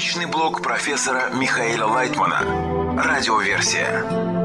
Научный блог профессора Михаила Лайтмана. Радиоверсия.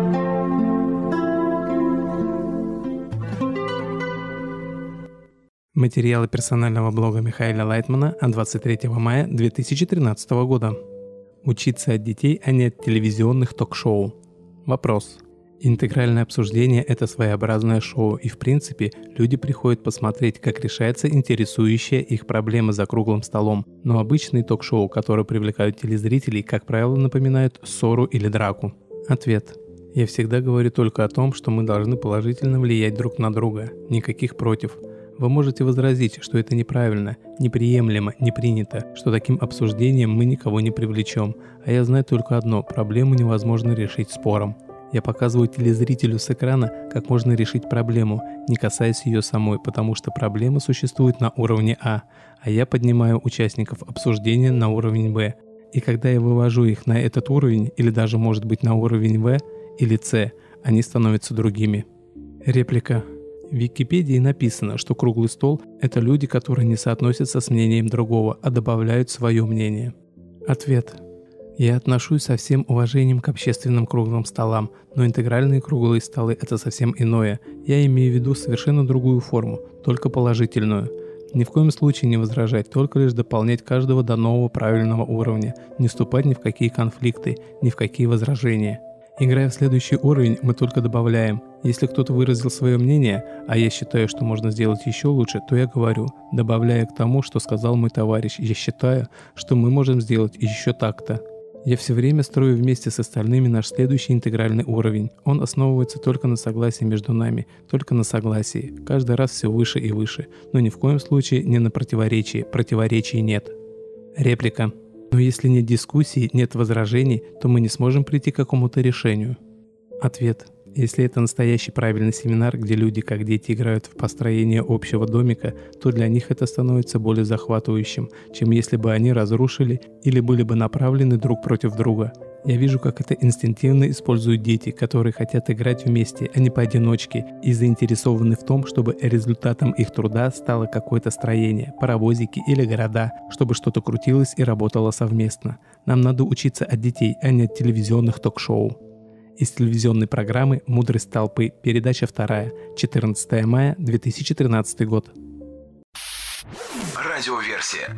Материалы персонального блога Михаила Лайтмана от 23 мая 2013 года. Учиться от детей, а не от телевизионных ток-шоу. Вопрос. Интегральное обсуждение – это своеобразное шоу, и в принципе люди приходят посмотреть, как решается интересующая их проблема за круглым столом. Но обычные ток-шоу, которые привлекают телезрителей, как правило, напоминают ссору или драку. Ответ. Я всегда говорю только о том, что мы должны положительно влиять друг на друга, никаких против. Вы можете возразить, что это неправильно, неприемлемо, не принято, что таким обсуждением мы никого не привлечем. А я знаю только одно – проблему невозможно решить спором. Я показываю телезрителю с экрана, как можно решить проблему, не касаясь ее самой, потому что проблема существует на уровне А я поднимаю участников обсуждения на уровень Б. И когда я вывожу их на этот уровень, или даже может быть на уровень В или С, они становятся другими. Реплика. В Википедии написано, что круглый стол – это люди, которые не соотносятся с мнением другого, а добавляют свое мнение. Ответ. Я отношусь со всем уважением к общественным круглым столам, но интегральные круглые столы – это совсем иное. Я имею в виду совершенно другую форму, только положительную. Ни в коем случае не возражать, только лишь дополнять каждого до нового правильного уровня, не вступать ни в какие конфликты, ни в какие возражения. Играя в следующий уровень, мы только добавляем. Если кто-то выразил свое мнение, а я считаю, что можно сделать еще лучше, то я говорю, добавляя к тому, что сказал мой товарищ, я считаю, что мы можем сделать еще так-то. Я все время строю вместе с остальными наш следующий интегральный уровень. Он основывается только на согласии между нами, только на согласии. Каждый раз все выше и выше, но ни в коем случае не на противоречии. Противоречий нет. Реплика. Но если нет дискуссий, нет возражений, то мы не сможем прийти к какому-то решению. Ответ. Если это настоящий правильный семинар, где люди как дети играют в построение общего домика, то для них это становится более захватывающим, чем если бы они разрушили или были бы направлены друг против друга. Я вижу, как это инстинктивно используют дети, которые хотят играть вместе, а не поодиночке, и заинтересованы в том, чтобы результатом их труда стало какое-то строение, паровозики или города, чтобы что-то крутилось и работало совместно. Нам надо учиться от детей, а не от телевизионных ток-шоу. Из телевизионной программы «Мудрость толпы», передача 2, 14 мая 2013 год. Радиоверсия.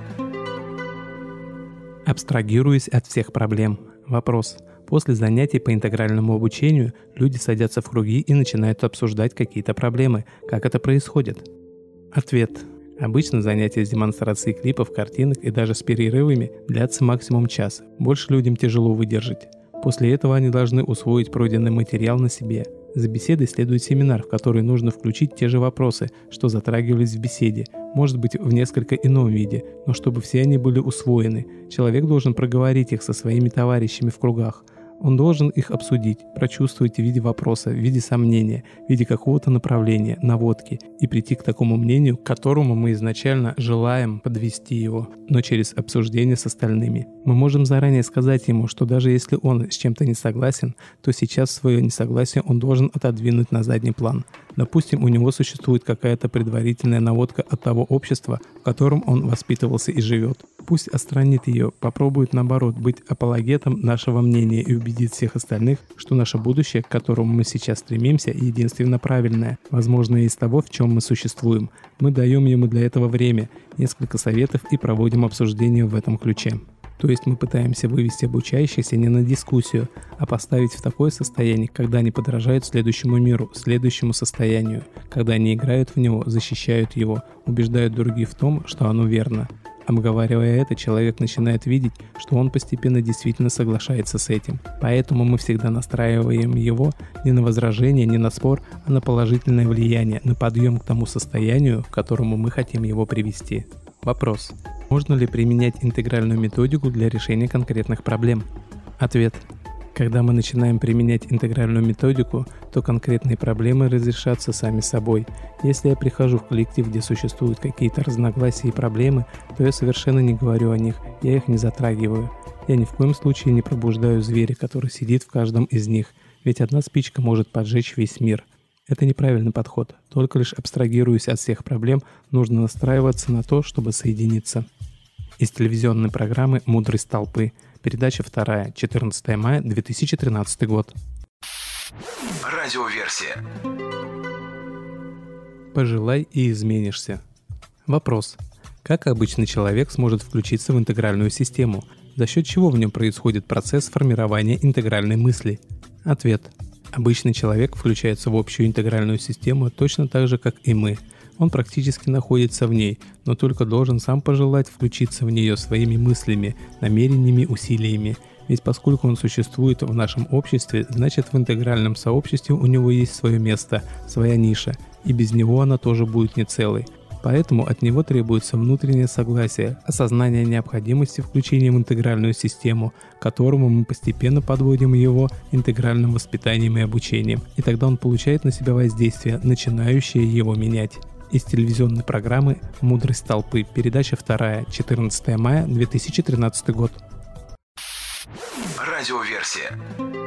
Абстрагируясь от всех проблем. Вопрос. После занятий по интегральному обучению люди садятся в круги и начинают обсуждать какие-то проблемы. Как это происходит? Ответ. Обычно занятия с демонстрацией клипов, картинок и даже с перерывами длятся максимум час. Больше людям тяжело выдержать. После этого они должны усвоить пройденный материал на себе. За беседой следует семинар, в который нужно включить те же вопросы, что затрагивались в беседе, может быть в несколько ином виде, но чтобы все они были усвоены. Человек должен проговорить их со своими товарищами в кругах. Он должен их обсудить, прочувствовать в виде вопроса, в виде сомнения, в виде какого-то направления, наводки и прийти к такому мнению, к которому мы изначально желаем подвести его, но через обсуждение с остальными. Мы можем заранее сказать ему, что даже если он с чем-то не согласен, то сейчас свое несогласие он должен отодвинуть на задний план. Допустим, у него существует какая-то предварительная наводка от того общества, в котором он воспитывался и живет. Пусть отстранит ее, попробует наоборот быть апологетом нашего мнения и убедит всех остальных, что наше будущее, к которому мы сейчас стремимся, единственно правильное, возможное из того, в чем мы существуем. Мы даем ему для этого время, несколько советов и проводим обсуждение в этом ключе. То есть мы пытаемся вывести обучающихся не на дискуссию, а поставить в такое состояние, когда они подражают следующему миру, следующему состоянию, когда они играют в него, защищают его, убеждают других в том, что оно верно. Обговаривая это, человек начинает видеть, что он постепенно действительно соглашается с этим. Поэтому мы всегда настраиваем его не на возражение, не на спор, а на положительное влияние, на подъем к тому состоянию, к которому мы хотим его привести. Вопрос. Можно ли применять интегральную методику для решения конкретных проблем? Ответ. Когда мы начинаем применять интегральную методику, то конкретные проблемы разрешатся сами собой. Если я прихожу в коллектив, где существуют какие-то разногласия и проблемы, то я совершенно не говорю о них, я их не затрагиваю. Я ни в коем случае не пробуждаю зверя, который сидит в каждом из них, ведь одна спичка может поджечь весь мир. Это неправильный подход. Только лишь абстрагируясь от всех проблем, нужно настраиваться на то, чтобы соединиться. Из телевизионной программы «Мудрость толпы». Передача 2, 14 мая 2013 год. Радиоверсия. Пожелай и изменишься. Вопрос. Как обычный человек сможет включиться в интегральную систему? За счет чего в нем происходит процесс формирования интегральной мысли? Ответ. Обычный человек включается в общую интегральную систему точно так же, как и мы. Он практически находится в ней, но только должен сам пожелать включиться в нее своими мыслями, намерениями, усилиями. Ведь поскольку он существует в нашем обществе, значит в интегральном сообществе у него есть свое место, своя ниша, и без него она тоже будет не целой. Поэтому от него требуется внутреннее согласие, осознание необходимости включения в интегральную систему, к которому мы постепенно подводим его интегральным воспитанием и обучением, и тогда он получает на себя воздействие, начинающее его менять. Из телевизионной программы «Мудрость толпы», передача 2, 14 мая 2013 год. Радиоверсия.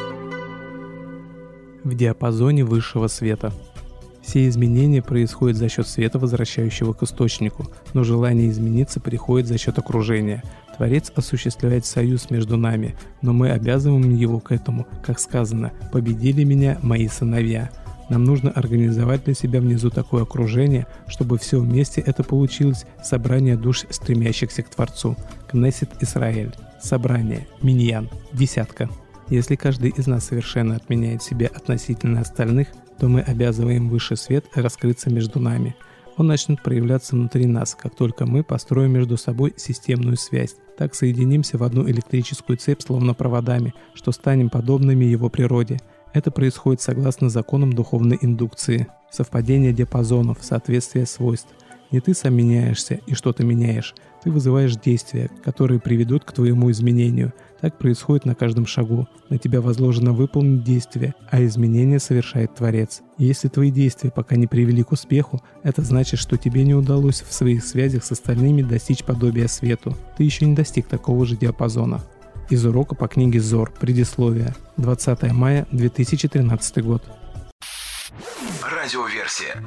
В диапазоне высшего света. Все изменения происходят за счет света, возвращающего к источнику, но желание измениться приходит за счет окружения. Творец осуществляет союз между нами, но мы обязываем его к этому, как сказано: «Победили меня мои сыновья». Нам нужно организовать для себя внизу такое окружение, чтобы все вместе это получилось собрание душ, стремящихся к Творцу. Кнессет Исраэль. Собрание. Миньян. Десятка. Если каждый из нас совершенно отменяет себя относительно остальных, то мы обязываем высший свет раскрыться между нами. Он начнет проявляться внутри нас, как только мы построим между собой системную связь. Так соединимся в одну электрическую цепь, словно проводами, что станем подобными его природе. Это происходит согласно законам духовной индукции. Совпадение диапазонов, соответствие свойств. Не ты сам меняешься и что-то меняешь. Ты вызываешь действия, которые приведут к твоему изменению. Так происходит на каждом шагу. На тебя возложено выполнить действие, а изменение совершает Творец. И если твои действия пока не привели к успеху, это значит, что тебе не удалось в своих связях с остальными достичь подобия свету. Ты еще не достиг такого же диапазона. Из урока по книге Зор. Предисловие. 20 мая 2013 год. Радиоверсия.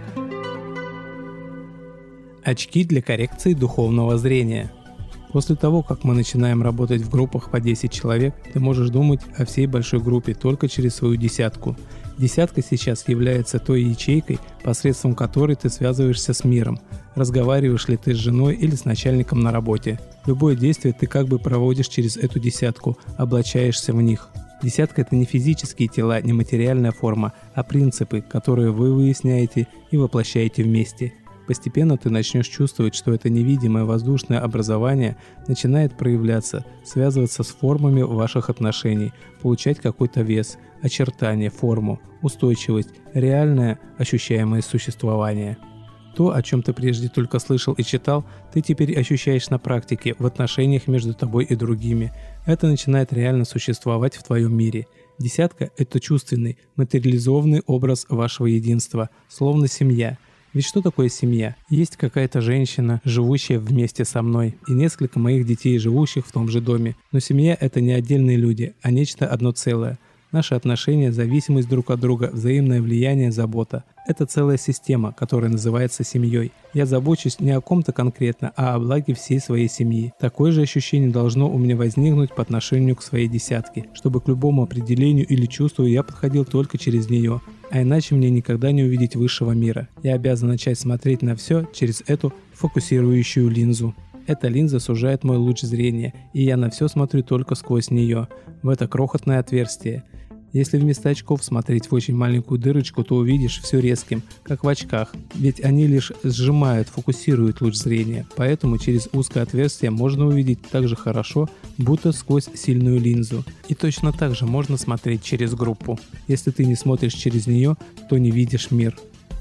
Очки для коррекции духовного зрения. После того, как мы начинаем работать в группах по 10 человек, ты можешь думать о всей большой группе только через свою десятку. Десятка сейчас является той ячейкой, посредством которой ты связываешься с миром. Разговариваешь ли ты с женой или с начальником на работе. Любое действие ты как бы проводишь через эту десятку, облачаешься в них. Десятка — это не физические тела, не материальная форма, а принципы, которые вы выясняете и воплощаете вместе. Постепенно ты начнешь чувствовать, что это невидимое воздушное образование начинает проявляться, связываться с формами ваших отношений, получать какой-то вес, очертания, форму, устойчивость, реальное ощущаемое существование. То, о чем ты прежде только слышал и читал, ты теперь ощущаешь на практике, в отношениях между тобой и другими. Это начинает реально существовать в твоем мире. Десятка — это чувственный, материализованный образ вашего единства, словно семья. Ведь что такое семья? Есть какая-то женщина, живущая вместе со мной, и несколько моих детей, живущих в том же доме. Но семья — это не отдельные люди, а нечто одно целое. Наши отношения, зависимость друг от друга, взаимное влияние, забота — это целая система, которая называется семьей. Я забочусь не о ком-то конкретно, а о благе всей своей семьи. Такое же ощущение должно у меня возникнуть по отношению к своей десятке, чтобы к любому определению или чувству я подходил только через нее. А иначе мне никогда не увидеть высшего мира. Я обязан начать смотреть на все через эту фокусирующую линзу. Эта линза сужает мой луч зрения, и я на все смотрю только сквозь нее, в это крохотное отверстие. Если вместо очков смотреть в очень маленькую дырочку, то увидишь все резким, как в очках, ведь они лишь сжимают, фокусируют луч зрения, поэтому через узкое отверстие можно увидеть так же хорошо, будто сквозь сильную линзу. И точно так же можно смотреть через группу. Если ты не смотришь через нее, то не видишь мир.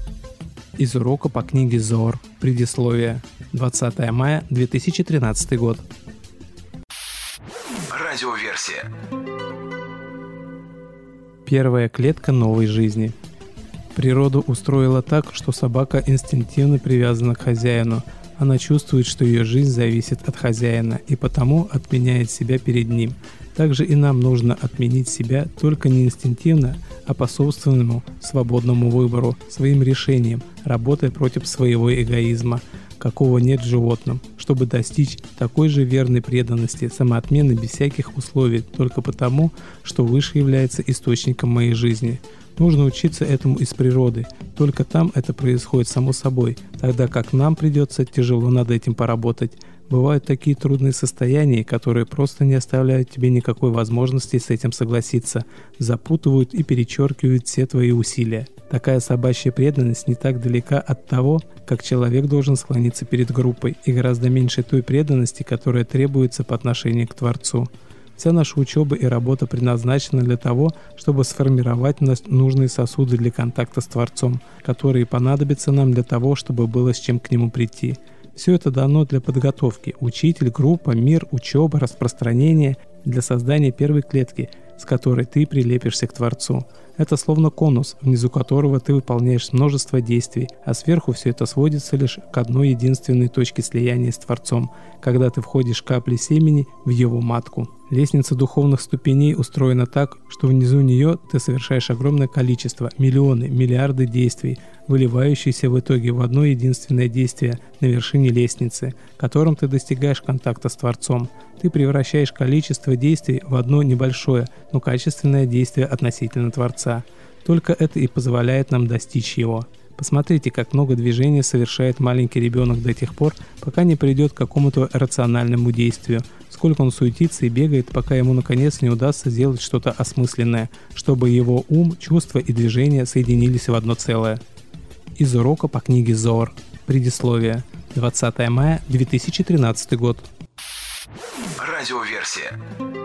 Из урока по книге Зор. Предисловие. 20 мая 2013 год. Радиоверсия. Первая клетка новой жизни. Природа устроила так, что собака инстинктивно привязана к хозяину. Она чувствует, что ее жизнь зависит от хозяина, и потому отменяет себя перед ним. Также и нам нужно отменить себя только не инстинктивно, а по собственному свободному выбору, своим решением, работая против своего эгоизма. какого нет в животном, чтобы достичь такой же верной преданности, самоотмены без всяких условий, только потому, что выше является источником моей жизни. Нужно учиться этому из природы, только там это происходит само собой, тогда как нам придется тяжело над этим поработать. Бывают такие трудные состояния, которые просто не оставляют тебе никакой возможности с этим согласиться, запутывают и перечеркивают все твои усилия. Такая собачья преданность не так далека от того, как человек должен склониться перед группой, и гораздо меньше той преданности, которая требуется по отношению к Творцу. Вся наша учеба и работа предназначена для того, чтобы сформировать в нас нужные сосуды для контакта с Творцом, которые понадобятся нам для того, чтобы было с чем к Нему прийти. Все это дано для подготовки. Учитель, группа, мир, учеба, распространение для создания первой клетки, с которой ты прилепишься к Творцу. Это словно конус, внизу которого ты выполняешь множество действий, а сверху все это сводится лишь к одной единственной точке слияния с Творцом, когда ты входишь каплей семени в его матку. Лестница духовных ступеней устроена так, что внизу нее ты совершаешь огромное количество, миллионы, миллиарды действий, выливающиеся в итоге в одно единственное действие на вершине лестницы, которым ты достигаешь контакта с Творцом. Ты превращаешь количество действий в одно небольшое, но качественное действие относительно Творца. Только это и позволяет нам достичь его. Посмотрите, как много движений совершает маленький ребенок до тех пор, пока не придет к какому-то рациональному действию. Сколько он суетится и бегает, пока ему наконец не удастся сделать что-то осмысленное, чтобы его ум, чувства и движения соединились в одно целое. Из урока по книге Зоар. Предисловие. 20 мая 2013 год. Радиоверсия.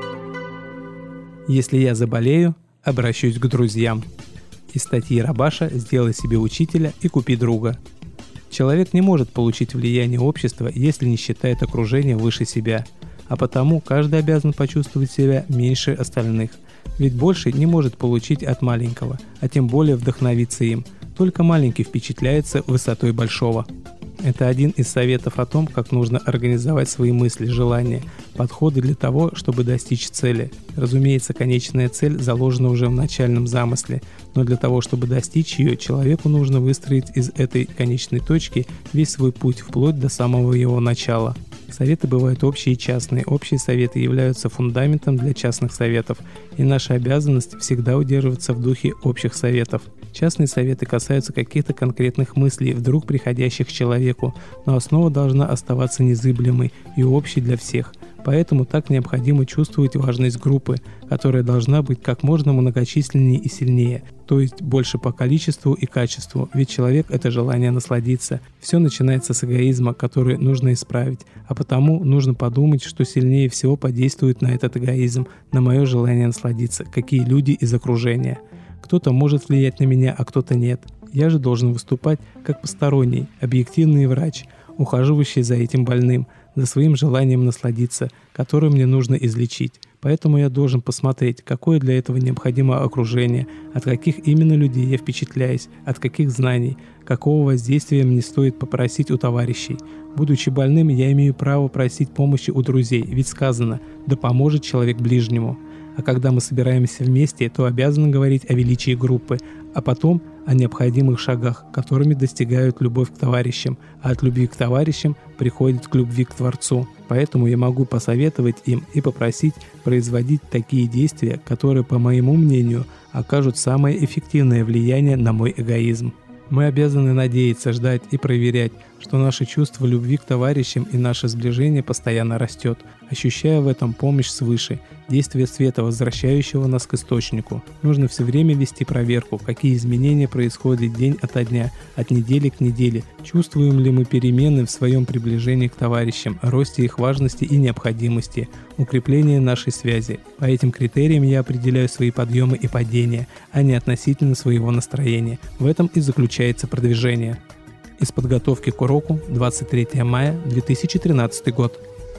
Если я заболею, обращусь к друзьям. Из статьи Рабаша «Сделай себе учителя и купи друга». Человек не может получить влияние общества, если не считает окружение выше себя, а потому каждый обязан почувствовать себя меньше остальных. Ведь больший не может получить от маленького, а тем более вдохновиться им. Только маленький впечатляется высотой большого. Это один из советов о том, как нужно организовать свои мысли, желания, подходы для того, чтобы достичь цели. Разумеется, конечная цель заложена уже в начальном замысле, но для того, чтобы достичь ее, человеку нужно выстроить из этой конечной точки весь свой путь, вплоть до самого его начала. Советы бывают общие и частные. Общие советы являются фундаментом для частных советов, и наша обязанность всегда удерживаться в духе общих советов. Частные советы касаются каких-то конкретных мыслей, вдруг приходящих к человеку, но основа должна оставаться незыблемой и общей для всех. Поэтому так необходимо чувствовать важность группы, которая должна быть как можно многочисленнее и сильнее, то есть больше по количеству и качеству, ведь человек — это желание насладиться. Все начинается с эгоизма, который нужно исправить, а потому нужно подумать, что сильнее всего подействует на этот эгоизм, на мое желание насладиться, какие люди из окружения. Кто-то может влиять на меня, а кто-то нет. Я же должен выступать как посторонний, объективный врач, ухаживающий за этим больным, за своим желанием насладиться, которое мне нужно излечить. Поэтому я должен посмотреть, какое для этого необходимо окружение, от каких именно людей я впечатляюсь, от каких знаний, какого воздействия мне стоит попросить у товарищей. Будучи больным, я имею право просить помощи у друзей, ведь сказано «да поможет человек ближнему». А когда мы собираемся вместе, то обязаны говорить о величии группы, а потом о необходимых шагах, которыми достигают любовь к товарищам, а от любви к товарищам приходит к любви к Творцу. Поэтому я могу посоветовать им и попросить производить такие действия, которые, по моему мнению, окажут самое эффективное влияние на мой эгоизм. Мы обязаны надеяться, ждать и проверять, что наше чувство любви к товарищам и наше сближение постоянно растет, ощущая в этом помощь свыше, действие света, возвращающего нас к источнику. Нужно все время вести проверку, какие изменения происходят день ото дня, от недели к неделе, чувствуем ли мы перемены в своем приближении к товарищам, росте их важности и необходимости, укреплении нашей связи. По этим критериям я определяю свои подъемы и падения, а не относительно своего настроения. В этом и заключается продвижение. Из подготовки к уроку, 23 мая 2013 год.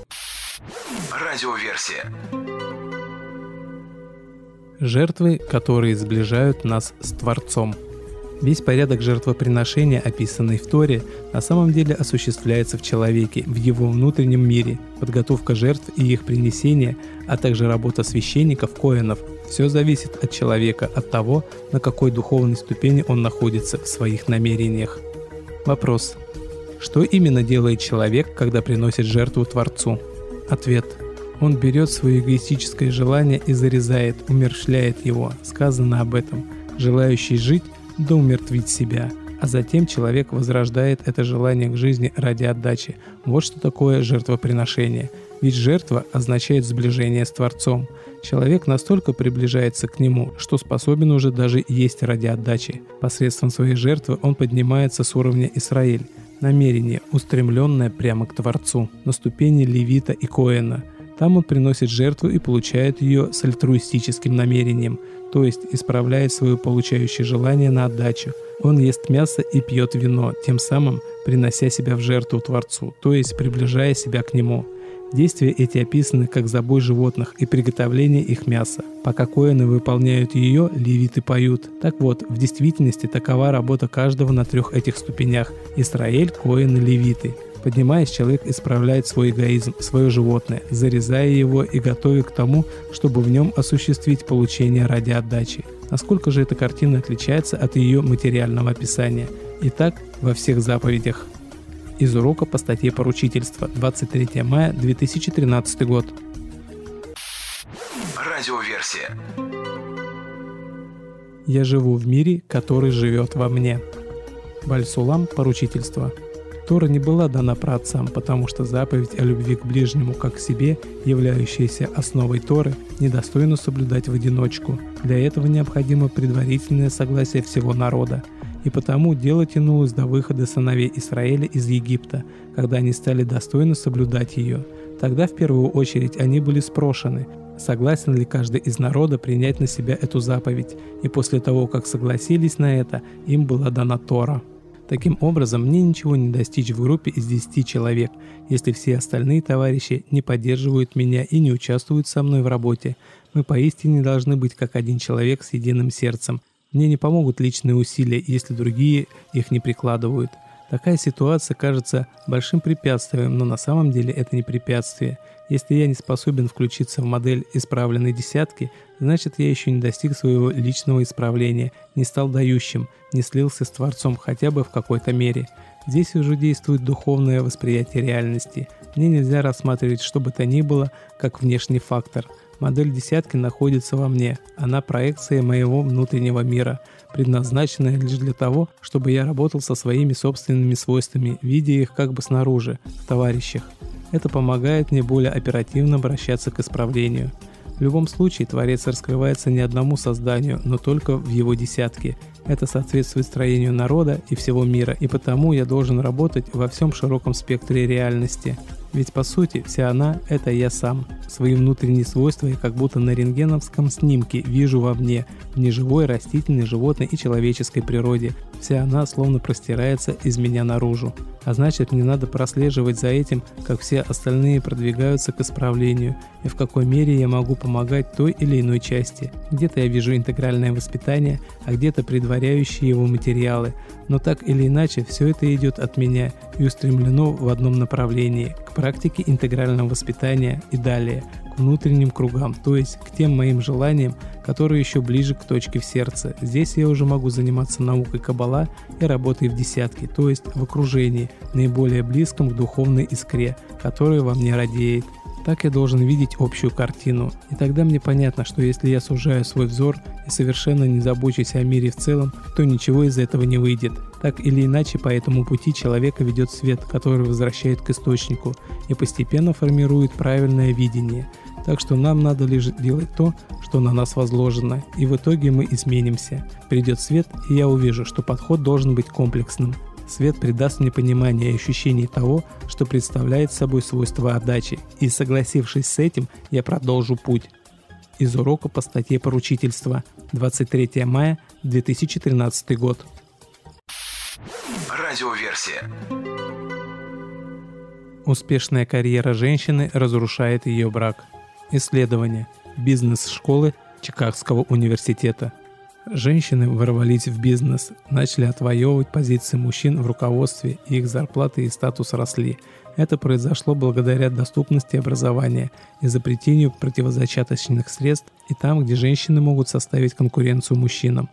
Радиоверсия. Жертвы, которые сближают нас с Творцом. Весь порядок жертвоприношения, описанный в Торе, на самом деле осуществляется в человеке, в его внутреннем мире. Подготовка жертв и их принесение, а также работа священников, коэнов – все зависит от человека, от того, на какой духовной ступени он находится в своих намерениях. Вопрос. Что именно делает человек, когда приносит жертву Творцу? Ответ. Он берет свое эгоистическое желание и зарезает, умерщвляет его. Сказано об этом. Желающий жить, да умертвить себя. А затем человек возрождает это желание к жизни ради отдачи. Вот что такое жертвоприношение. Ведь жертва означает сближение с Творцом. Человек настолько приближается к Нему, что способен уже даже есть ради отдачи. Посредством своей жертвы он поднимается с уровня Исраэль. Намерение, устремленное прямо к Творцу, на ступени левита и коэна. Там он приносит жертву и получает ее с альтруистическим намерением, то есть исправляет свое получающее желание на отдачу. Он ест мясо и пьет вино, тем самым принося себя в жертву Творцу, то есть приближая себя к Нему. Действия эти описаны как забой животных и приготовление их мяса. Пока коэны выполняют ее, левиты поют. Так вот, в действительности такова работа каждого на трех этих ступенях – Исраэль, коэны, левиты. Поднимаясь, человек исправляет свой эгоизм, свое животное, зарезая его и готовя к тому, чтобы в нем осуществить получение ради отдачи. Насколько же эта картина отличается от ее материального описания? Итак, во всех заповедях. Из урока по статье «Поручительство», 23 мая 2013 год. Радиоверсия. «Я живу в мире, который живет во мне». Баль-Сулам, «Поручительство». Тора не была дана праотцам, потому что заповедь о любви к ближнему как к себе, являющаяся основой Торы, недостойно соблюдать в одиночку. Для этого необходимо предварительное согласие всего народа. И потому дело тянулось до выхода сыновей Израиля из Египта, когда они стали достойно соблюдать ее. Тогда в первую очередь они были спрошены, согласен ли каждый из народа принять на себя эту заповедь, и после того, как согласились на это, им была дана Тора. Таким образом, мне ничего не достичь в группе из 10 человек, если все остальные товарищи не поддерживают меня и не участвуют со мной в работе. Мы поистине должны быть как один человек с единым сердцем. Мне не помогут личные усилия, если другие их не прикладывают. Такая ситуация кажется большим препятствием, но на самом деле это не препятствие. Если я не способен включиться в модель исправленной десятки, значит я еще не достиг своего личного исправления, не стал дающим, не слился с Творцом хотя бы в какой-то мере. Здесь уже действует духовное восприятие реальности. Мне нельзя рассматривать что бы то ни было как внешний фактор. Модель десятки находится во мне, она проекция моего внутреннего мира, предназначенная лишь для того, чтобы я работал со своими собственными свойствами, видя их как бы снаружи, в товарищах. Это помогает мне более оперативно обращаться к исправлению. В любом случае, Творец раскрывается не одному созданию, но только в его десятке. Это соответствует строению народа и всего мира, и потому я должен работать во всем широком спектре реальности. Ведь по сути вся она – это я сам. Свои внутренние свойства я как будто на рентгеновском снимке вижу во мне, в неживой, растительной, животной и человеческой природе. Вся она словно простирается из меня наружу. А значит, мне надо прослеживать за этим, как все остальные продвигаются к исправлению, и в какой мере я могу помогать той или иной части. Где-то я вижу интегральное воспитание, а где-то предваряющие его материалы. Но так или иначе, все это идет от меня и устремлено в одном направлении – к практике интегрального воспитания и далее, к внутренним кругам, то есть к тем моим желаниям, которые еще ближе к точке в сердце. Здесь я уже могу заниматься наукой Каббала и работой в десятке, то есть в окружении, наиболее близком к духовной искре, которая во мне радеет. Так я должен видеть общую картину. И тогда мне понятно, что если я сужаю свой взор и совершенно не забочусь о мире в целом, то ничего из этого не выйдет. Так или иначе, по этому пути человека ведет свет, который возвращает к источнику и постепенно формирует правильное видение. Так что нам надо лишь делать то, что на нас возложено, и в итоге мы изменимся. Придет свет, и я увижу, что подход должен быть комплексным. Свет придаст мне понимание и ощущение того, что представляет собой свойства отдачи, и, согласившись с этим, я продолжу путь. Из урока по статье «Поручительство», 23 мая 2013 год. Радиоверсия. Успешная карьера женщины разрушает ее брак. Исследование. Бизнес-школы Чикагского университета. Женщины ворвались в бизнес, начали отвоевывать позиции мужчин в руководстве, и их зарплаты и статус росли. Это произошло благодаря доступности образования и запретению противозачаточных средств и там, где женщины могут составить конкуренцию мужчинам.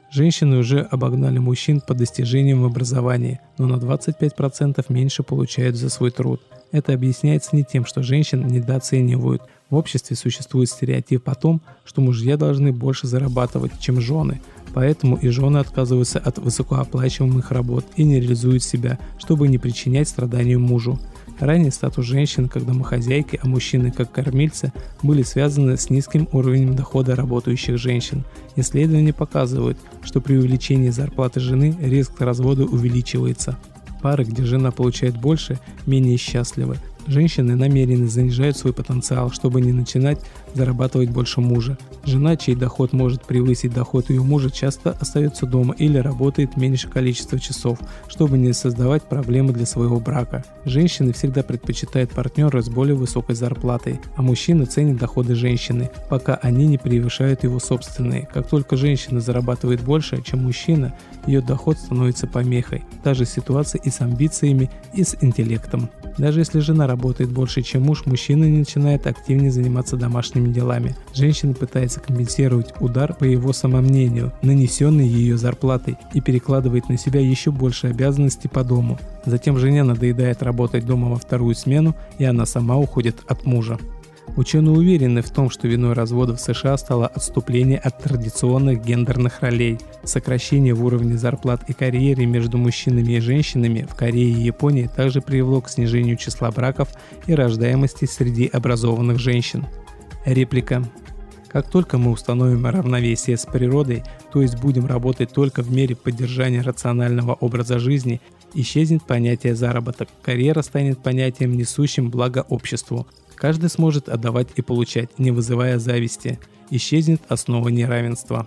Женщины уже обогнали мужчин по достижениям в образовании, но на 25% меньше получают за свой труд. Это объясняется не тем, что женщин недооценивают. В обществе существует стереотип о том, что мужья должны больше зарабатывать, чем жены. Поэтому и жены отказываются от высокооплачиваемых работ и не реализуют себя, чтобы не причинять страданию мужу. Ранее статус женщин как домохозяйки, а мужчины как кормильцы были связаны с низким уровнем дохода работающих женщин. Исследования показывают, что при увеличении зарплаты жены риск развода увеличивается. Пары, где жена получает больше, менее счастливы. Женщины намеренно занижают свой потенциал, чтобы не начинать зарабатывать больше мужа. Жена, чей доход может превысить доход ее мужа, часто остается дома или работает меньше количества часов, чтобы не создавать проблемы для своего брака. Женщины всегда предпочитают партнера с более высокой зарплатой, а мужчины ценят доходы женщины, пока они не превышают его собственные. Как только женщина зарабатывает больше, чем мужчина, ее доход становится помехой. Та же ситуация и с амбициями, и с интеллектом. Даже если жена работает больше, чем муж, мужчина начинает активнее заниматься домашними делами. Женщина пытается компенсировать удар по его самомнению, нанесенный ее зарплатой, и перекладывает на себя еще больше обязанностей по дому. Затем жене надоедает работать дома во вторую смену, и она сама уходит от мужа. Ученые уверены в том, что виной развода в США стало отступление от традиционных гендерных ролей. Сокращение в уровне зарплат и карьеры между мужчинами и женщинами в Корее и Японии также привело к снижению числа браков и рождаемости среди образованных женщин. Реплика. Как только мы установим равновесие с природой, то есть будем работать только в мере поддержания рационального образа жизни, исчезнет понятие заработок. Карьера станет понятием, несущим благо обществу. Каждый сможет отдавать и получать, не вызывая зависти. Исчезнет основа неравенства.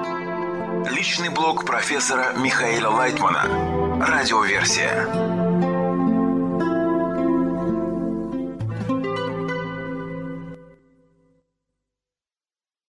Личный блог профессора Михаила Лайтмана. Радиоверсия.